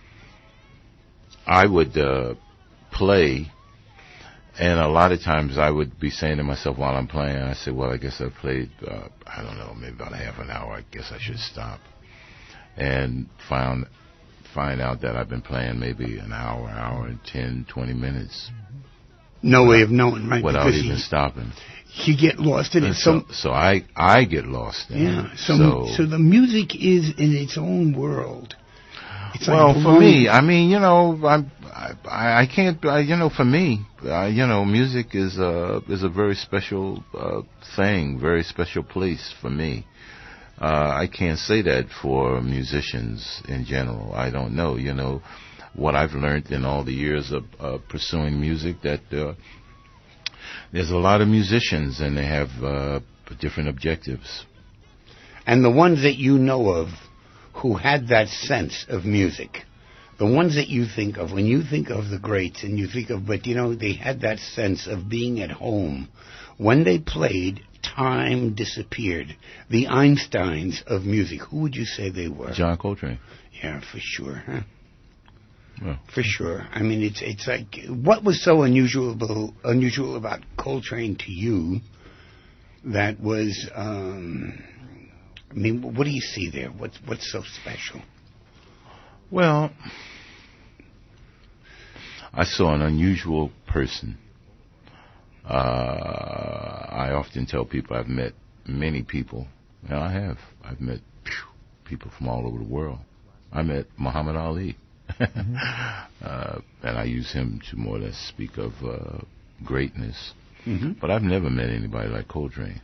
I would uh, play, and a lot of times I would be saying to myself while I'm playing, I said, well, I guess I played, uh, I don't know, maybe about a half an hour. I guess I should stop. And found find out that I've been playing maybe an hour, hour and ten, twenty minutes.
No way of knowing, right?
Without
because
even
you,
stopping.
You get lost in it.
So, so I, I get lost in
yeah,
it.
so,
So,
so the music is in its own world. It's like
well, for
belonging-
me, I mean, you know, I'm, I, I can't, I, you know, for me, uh, you know, music is a is a very special uh, thing, very special place for me. Uh, I can't say that for musicians in general. I don't know, you know, what I've learned in all the years of uh, pursuing music, that uh, there's a lot of musicians and they have uh, different objectives.
And the ones that you know of who had that sense of music, the ones that you think of, when you think of the greats and you think of, but you know, they had that sense of being at home. When they played, time disappeared. The Einsteins of music, who would you say they were?
John Coltrane.
Yeah, for sure, huh?
Well,
For sure. I mean, it's it's like, what was so unusual unusual about Coltrane to you that was, um, I mean, what do you see there? What's what's so special?
well, I saw an unusual person. Uh, I often tell people I've met many people. And I have. I've met phew, people from all over the world. I met Muhammad Ali. Mm-hmm. uh, and I use him to more or less speak of uh, greatness.
Mm-hmm.
But I've never met anybody like Coltrane.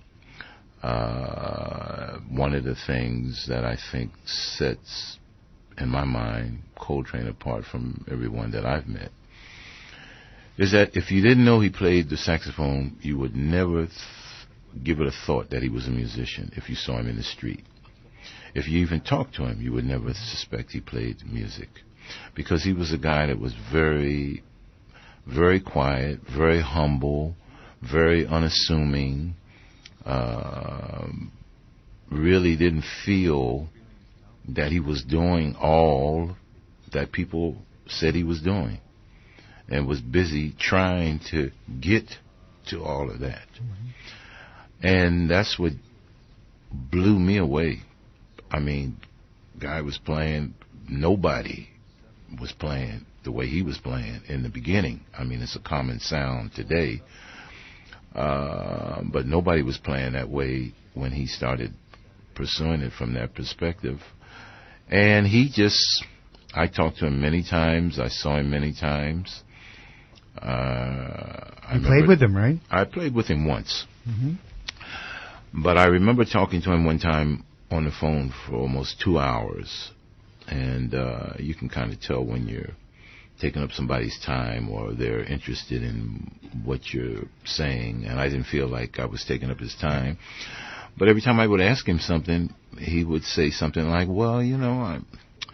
Uh, one of the things that I think sets, in my mind, Coltrane apart from everyone that I've met is that if you didn't know he played the saxophone, you would never th- give it a thought that he was a musician if you saw him in the street. If you even talked to him, you would never suspect he played music, because he was a guy that was very, very quiet, very humble, very unassuming, uh, really didn't feel that he was doing all that people said he was doing, and was busy trying to get to all of that. Mm-hmm. And that's what blew me away. I mean, guy was playing, nobody was playing the way he was playing in the beginning. I mean, it's a common sound today, uh, but nobody was playing that way when he started pursuing it from that perspective. And he just, I talked to him many times, I saw him many times. Uh, I
you played with him, right?
I played with him once.
Mm-hmm.
But I remember talking to him one time on the phone for almost two hours. And uh, you can kind of tell when you're taking up somebody's time or they're interested in what you're saying. And I didn't feel like I was taking up his time. But every time I would ask him something, he would say something like, well, you know, I,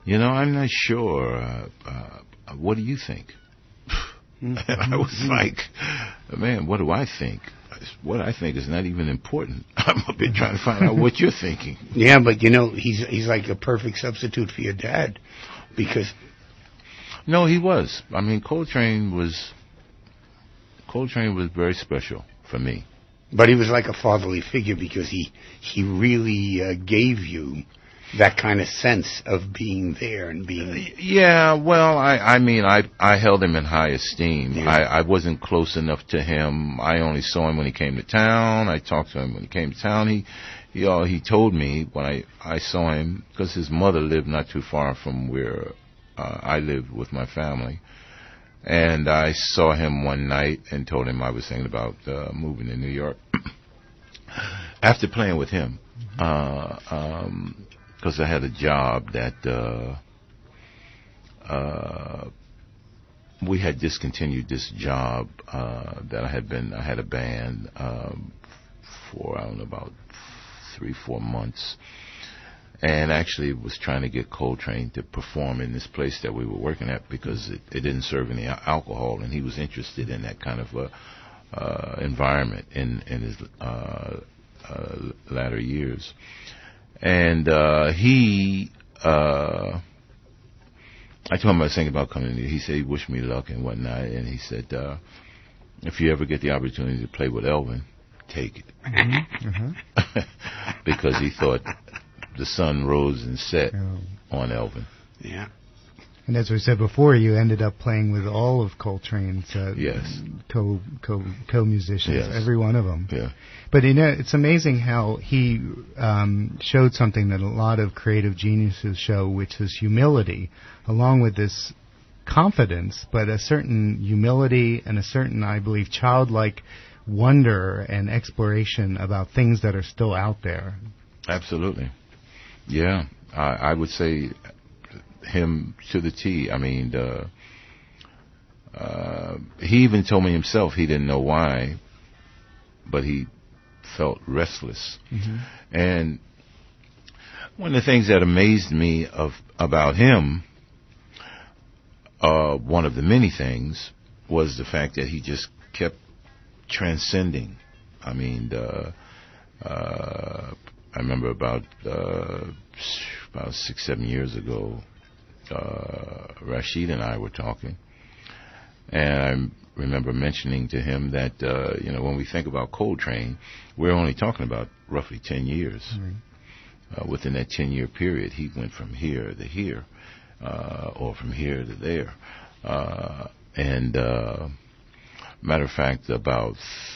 You know, I'm not sure. Uh, uh, what do you think? And I was like, man, what do I think? What I think is not even important. I'm a bit trying to find out what you're thinking.
Yeah, but you know, he's he's like a perfect substitute for your dad, because.
No, he was. I mean, Coltrane was. Coltrane was very special for me.
But he was like a fatherly figure, because he he really uh, gave you that kind of sense of being there and being...
Yeah, well, I, I mean, I I held him in high esteem.
Yeah.
I, I wasn't close enough to him. I only saw him when he came to town. I talked to him when he came to town. He he, uh, he told me when I, I saw him, because his mother lived not too far from where uh, I lived with my family. And I saw him one night and told him I was thinking about uh, moving to New York. After playing with him, uh, um, because I had a job that uh, uh, we had discontinued this job uh, that I had been. I had a band um, for I don't know about three, four months, and actually was trying to get Coltrane to perform in this place that we were working at, because it, it didn't serve any alcohol, and he was interested in that kind of a uh, environment in in his uh, uh, latter years. And uh, he, uh, I told him I was thinking about coming in. He said he wished me luck and whatnot. And he said, uh, if you ever get the opportunity to play with Elvin, take it.
Mm-hmm. Mm-hmm.
Because he thought the sun rose and set
Oh.
on Elvin.
Yeah.
And as we said before, you ended up playing with all of Coltrane's uh,
Yes.
co co co musicians,
Yes.
every one of them.
Yeah.
But you know, it's amazing how he um, showed something that a lot of creative geniuses show, which is humility, along with this confidence, but a certain humility and a certain, I believe, childlike wonder and exploration about things that are still out there.
Absolutely. Yeah. I, I would say him to the T. I mean, uh, uh, he even told me himself he didn't know why, but he felt restless.
Mm-hmm.
And one of the things that amazed me of about him, uh, one of the many things, was the fact that he just kept transcending. I mean, uh, uh, I remember about uh, about six, seven years ago, uh, Rashid and I were talking, and I remember mentioning to him that, uh, you know, when we think about Coltrane, we're only talking about roughly ten years.
Mm-hmm.
Uh, within that ten-year period, he went from here to here, uh, or from here to there. Uh, and, uh, matter of fact, about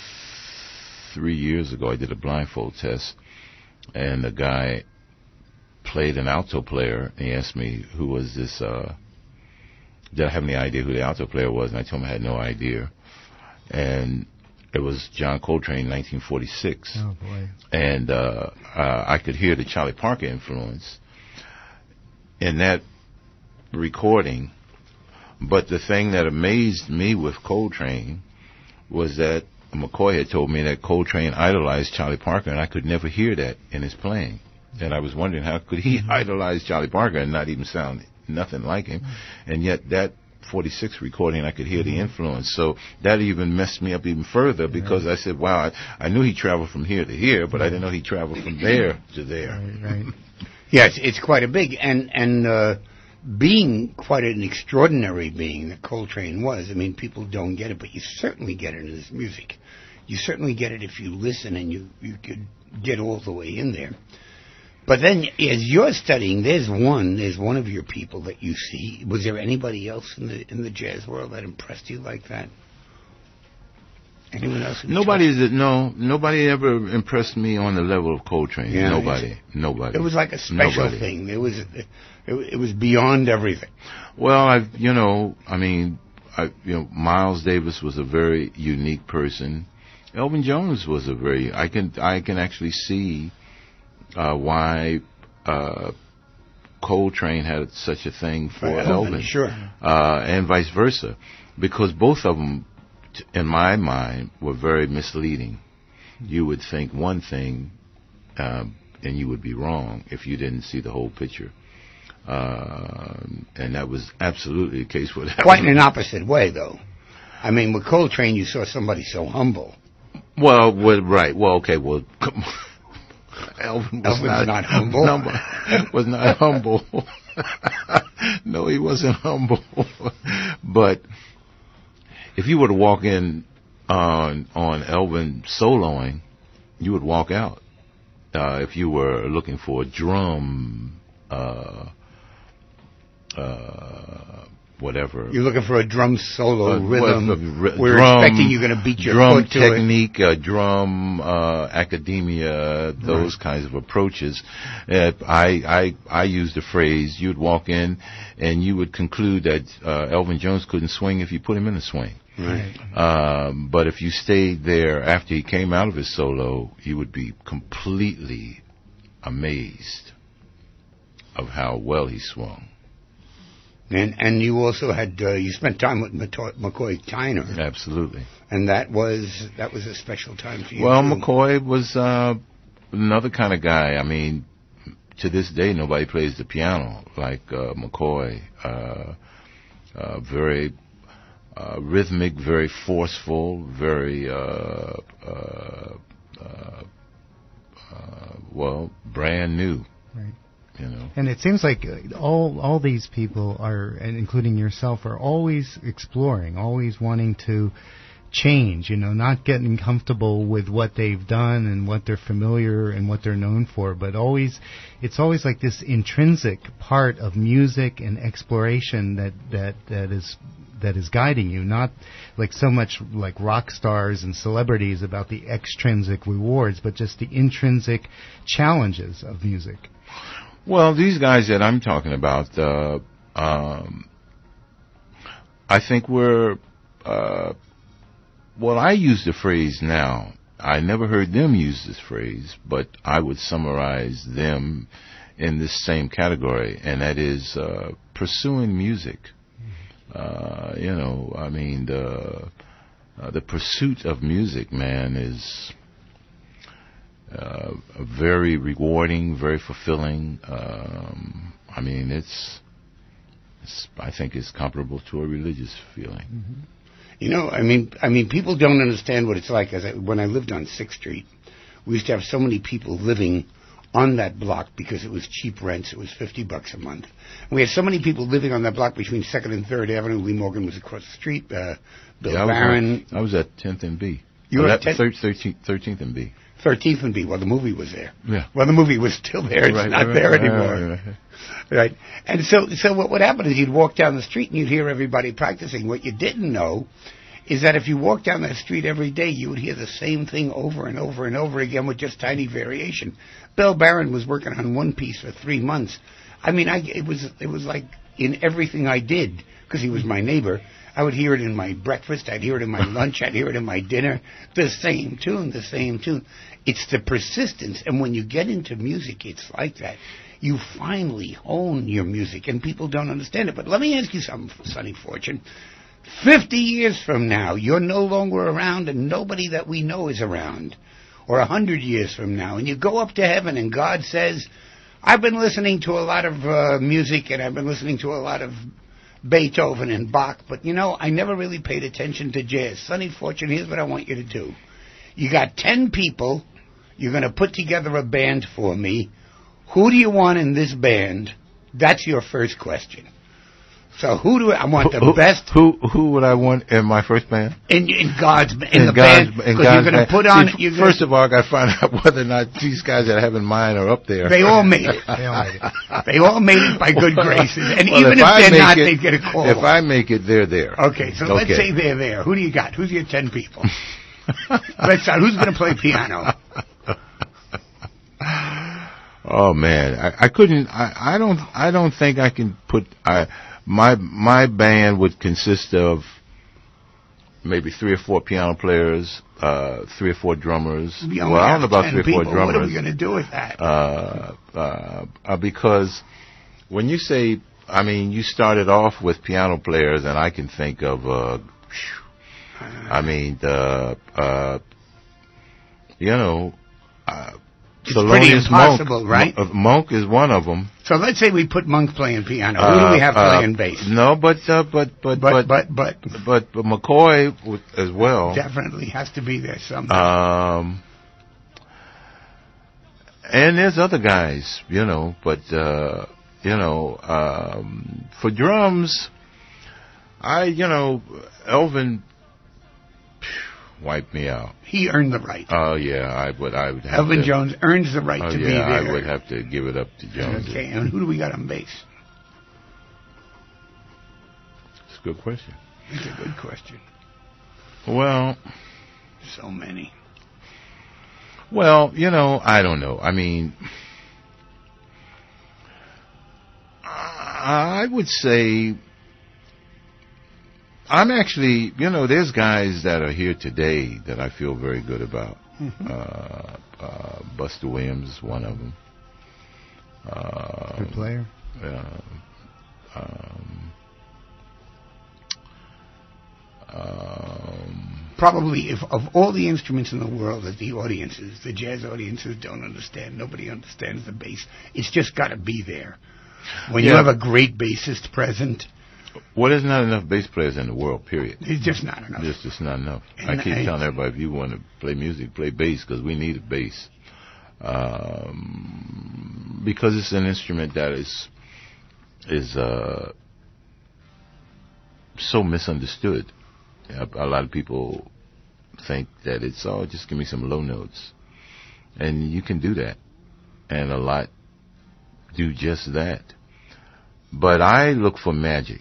three years ago, I did a blindfold test, and the guy played an alto player, and he asked me who was this, uh, did I have any idea who the alto player was, and I told him I had no idea. And it was John Coltrane, nineteen forty-six.
Oh, boy.
And uh, uh, I could hear the Charlie Parker influence in that recording. But the thing that amazed me with Coltrane was that McCoy had told me that Coltrane idolized Charlie Parker, and I could never hear that in his playing. And I was wondering, how could he idolize Charlie Parker and not even sound nothing like him? And yet that forty-six recording, I could hear the influence. So that even messed me up even further, because I said, wow, I, I knew he traveled from here to here, but I didn't know he traveled from there to there.
Right, right.
Yes, it's quite a big, and, and uh, being quite an extraordinary being that Coltrane was. I mean, people don't get it, but you certainly get it in his music. You certainly get it if you listen and you, you could get all the way in there. But then, as you're studying, there's one, there's one of your people that you see. Was there anybody else in the in the jazz world that impressed you like that? Anyone else?
Nobody that no, nobody ever impressed me on the level of Coltrane.
Yeah,
nobody, nobody.
It was like a special
nobody.
thing. It was, it, it was beyond everything.
Well, I, you know, I mean, I, you know, Miles Davis was a very unique person. Elvin Jones was a very. I can, I can actually see. Uh, why uh, Coltrane had such a thing for
Right,
Elvin,
Elvin, sure,
uh, and vice versa, because both of them, t- in my mind, were very misleading. You would think one thing, um, and you would be wrong if you didn't see the whole picture. Uh, and that was absolutely the case with that.
Quite in an opposite way, though. I mean, with Coltrane, you saw somebody so humble.
Well, well right. Well, okay. Well, Elvin was
Elvin
not,
was not humble.
Number, was not humble. No, he wasn't humble. But if you were to walk in on on Elvin soloing, you would walk out. Uh, if you were looking for a drum, uh, uh, whatever.
You're looking for a drum solo
uh,
rhythm.
r-
We're
drum,
expecting you're going to beat your
drum
foot to
technique, uh, drum uh, academia, those right. kinds of approaches. Uh, I I I used the phrase: you'd walk in and you would conclude that uh, Elvin Jones couldn't swing if you put him in a swing.
Right.
Um, but if you stayed there after he came out of his solo, you would be completely amazed of how well he swung.
And and you also had uh, you spent time with McCoy Tyner.
Absolutely.
And that was that was a special time for you.
Well,
too.
McCoy was uh, another kind of guy. I mean, to this day, nobody plays the piano like uh, McCoy. Uh, uh, very uh, rhythmic, very forceful, very uh, uh, uh, uh, well, brand new.
Right.
You know.
And it seems like all all these people are, and including yourself, are always exploring, always wanting to change. You know, not getting comfortable with what they've done and what they're familiar and what they're known for, but always, it's always like this intrinsic part of music and exploration that that that is that is guiding you. Not like so much like rock stars and celebrities about the extrinsic rewards, but just the intrinsic challenges of music.
Well, these guys that I'm talking about, uh, um, I think we're, uh, well, I use the phrase now. I never heard them use this phrase, but I would summarize them in this same category, and that is uh, pursuing music. Uh, you know, I mean, the, uh, the pursuit of music, man, is... Uh, very rewarding, very fulfilling. Um, I mean, it's, it's, I think it's comparable to a religious feeling.
Mm-hmm. You know, I mean, I mean, people don't understand what it's like. As I, when I lived on sixth Street, we used to have so many people living on that block because it was cheap rents. It was fifty bucks a month. And we had so many people living on that block between second and third Avenue. Lee Morgan was across the street. Uh, Bill
yeah, I
Barron.
Was at, I was at tenth and B.
You were at
thirteenth, thirteenth and B.
thirteenth and B. Well, the movie was there.
Yeah.
Well, the movie was still there. It's
right,
not
right,
there
right,
anymore.
Right, right, right.
Right. And so, so what would happen is you'd walk down the street and you'd hear everybody practicing. What you didn't know is that if you walked down that street every day, you would hear the same thing over and over and over again with just tiny variation. Bill Barron was working on one piece for three months. I mean, I, it was it was like in everything I did, because he was my neighbor. I would hear it in my breakfast, I'd hear it in my lunch, I'd hear it in my dinner. The same tune, the same tune. It's the persistence, and when you get into music, it's like that. You finally hone your music, and people don't understand it. But let me ask you something, Sonny Fortune. Fifty years from now, you're no longer around, and nobody that we know is around. Or a hundred years from now, and you go up to heaven, and God says, I've been listening to a lot of uh, music, and I've been listening to a lot of Beethoven and Bach, but, you know, I never really paid attention to jazz. Sonny Fortune, here's what I want you to do. You got ten people. You're going to put together a band for me. Who do you want in this band? That's your first question. So who do I, I want the
who,
best?
Who who would I want in my first band?
In, in God's in,
in
the
God's,
band, because you're going to put on.
See,
you're
first
gonna,
of all, I got to find out whether or not these guys that I have in mind are up there.
They all made it.
They all made it.
They all made it by good graces, and
well,
even
if,
if,
if
they're not,
it,
they get a call.
If I make it, they're there.
Okay, so
okay.
let's say they're there. Who do you got? Who's your ten people? Let's start. Who's going to play piano?
Oh man, I, I couldn't. I, I don't. I don't think I can put. I my my band would consist of maybe three or four piano players, uh, three or four drummers.
We
well, I don't know about three
people.
or four drummers.
What are we going to do with that?
Uh, uh, uh, because when you say, I mean, you started off with piano players, and I can think of. Uh, I mean, the uh, you know. Uh,
it's pretty
Thelonious
impossible,
Monk,
right?
M- Monk is one of them.
So let's say we put Monk playing piano. Who do we have
Uh,
playing
uh,
bass?
No, but uh, but but
But,
but
but, but,
but, but McCoy w- as well.
definitely has to be there somewhere.
Um, and there's other guys, you know, but, uh, you know, um, for drums, I, you know, Elvin phew, wiped me out.
He earned the right.
Oh, yeah, I would, I would have
Elvin
to.
Jones earns the right
Oh,
to
yeah,
be there.
I would have to give it up to Jones.
Okay, and who do we got on bass?
It's a good question.
It's a good question.
Well,
So many.
Well, you know, I don't know. I mean, I would say I'm actually, you know, there's guys that are here today that I feel very good about.
Mm-hmm.
Uh, uh, Buster Williams is one of them. Uh,
Good player.
Uh, um, um,
Probably, if of all the instruments in the world that the audiences, the jazz audiences don't understand, nobody understands the bass. It's just got to be there. When you
Yeah.
have a great bassist present,
well, there's not enough bass players in the world, period.
it's just not enough.
There's just not enough.
And
I keep
I-
telling everybody, if you want to play music, play bass, because we need a bass. Um, because it's an instrument that is is uh, so misunderstood. A, a lot of people think that it's, oh, just give me some low notes. And you can do that. And a lot do just that. But I look for magic.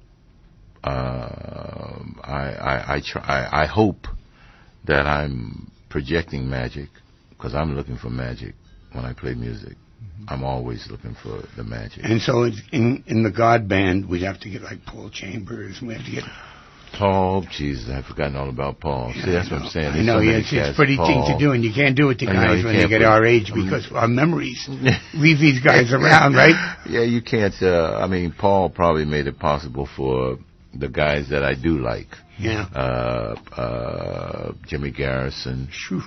Uh, I, I, I, try, I, I hope that I'm projecting magic, because I'm looking for magic when I play music. Mm-hmm. I'm always looking for the magic.
And so it's in in the God band, we'd have to get like Paul Chambers, and we have to get...
Paul, Jesus, I've forgotten all about Paul. See, that's what I'm saying.
I
There's
know,
so
yeah,
many
it's, it's
cats.
pretty
Paul.
thing to do, and you can't do it to
I know,
guys
you
when they
can't
get
put-
our age, because our memories leave these guys around, right?
Yeah, you can't. Uh, I mean, Paul probably made it possible for the guys that I do like.
Yeah.
Uh, uh, Jimmy Garrison.
Shoo.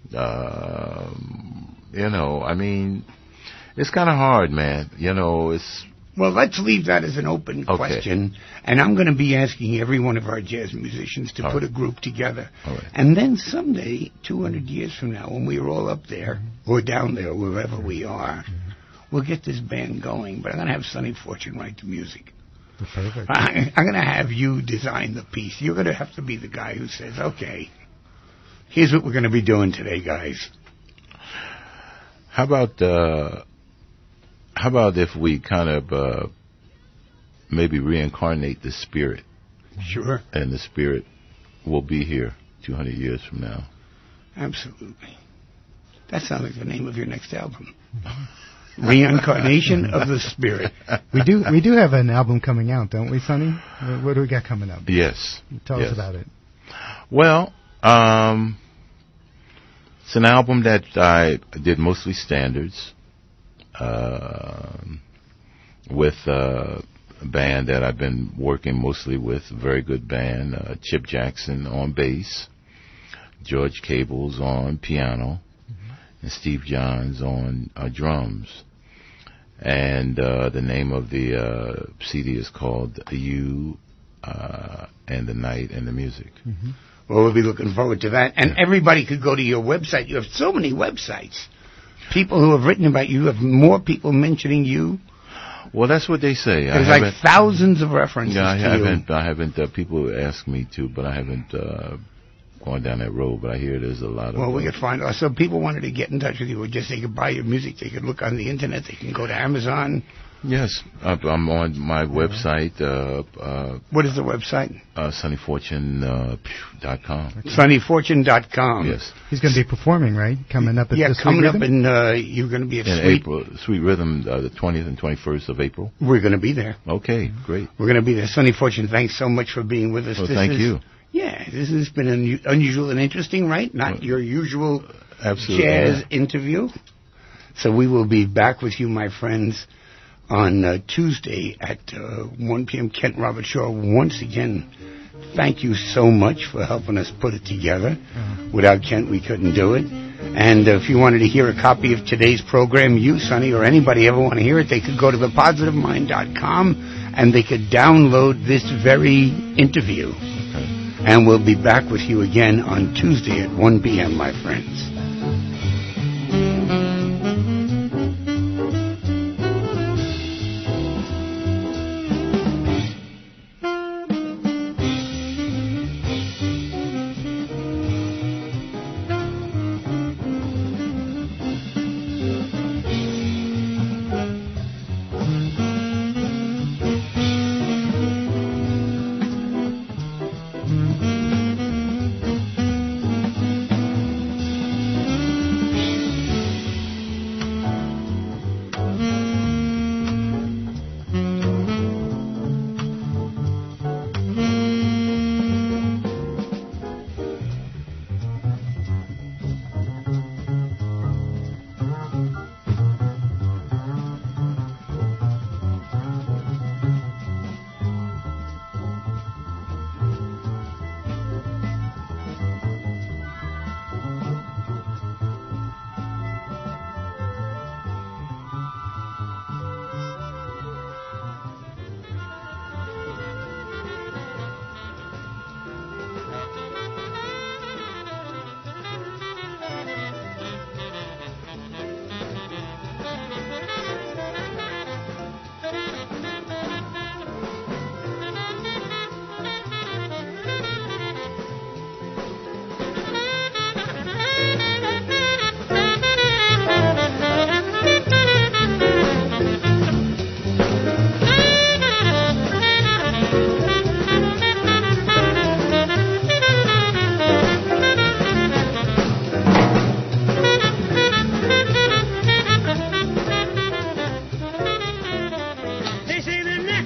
Um, you know, I mean, it's kind of hard, man. You know, it's.
Well, let's leave that as an open
Okay.
question, and I'm going to be asking every one of our jazz musicians to
All
put
right.
a group together.
All right.
And then someday, two hundred years from now, when we're all up there, or down there, wherever we are, we'll get this band going, but I'm going to have Sonny Fortune write the music.
Perfect.
I, I'm going to have you design the piece. You're going to have to be the guy who says, okay, here's what we're going to be doing today, guys.
How about uh, how about if we kind of uh, maybe reincarnate the spirit,
Sure.
and the spirit will be here two hundred years from now.
Absolutely. That sounds like the name of your next album. Reincarnation of the Spirit.
We do we do have an album coming out, don't we, Sonny? What, what do we got coming up?
Yes.
Tell
yes.
us about it.
Well, um, it's an album that I did mostly standards, uh, with uh, a band that I've been working mostly with, a very good band, uh, Chip Jackson on bass, George Cables on piano, mm-hmm. and Steve Johns on uh, drums. And uh, the name of the uh, C D is called You uh, and the Night and the Music.
Mm-hmm.
Well, we'll be looking forward to that. And everybody could go to your website. You have so many websites. People who have written about you, you have more people mentioning you.
Well, that's what they say.
There's
I
like thousands of references
Yeah, I
to
haven't.
you.
I haven't. Uh, people ask me to, but I haven't uh, gone down that road. But I hear there's a lot of.
Well, we
uh,
could find out. So people wanted to get in touch with you, or just they could buy your music. They could look on the internet. They can go to Amazon.
Yes, uh, I'm on my website. Uh, uh,
What is the website?
uh, Sonny Fortune dot com.
Sonny Fortune dot com.
Yes.
He's going to be performing, right? Coming up at
Yeah,
the Sweet
coming up
Rhythm?
in, uh, you're going to be at
In
Sweet.
April, Sweet Rhythm, uh, the twentieth and twenty-first of April.
We're going to be there.
Okay, great.
We're going to be there. Sonny Fortune, thanks so much for being with us.
Well,
This
thank
is-
you.
Yeah, this has been un- unusual and interesting, right? Not
Well,
your usual
Absolutely.
jazz
yeah.
interview. So we will be back with you, my friends, on uh, Tuesday at uh, one p.m. Kent Robert Shaw. Once again, thank you so much for helping us put it together.
Uh-huh.
Without Kent, we couldn't do it. And if you wanted to hear a copy of today's program, you, Sonny, or anybody ever want to hear it, they could go to the positive mind dot com and they could download this very interview.
Okay.
And we'll be back with you again on Tuesday at one p.m., my friends.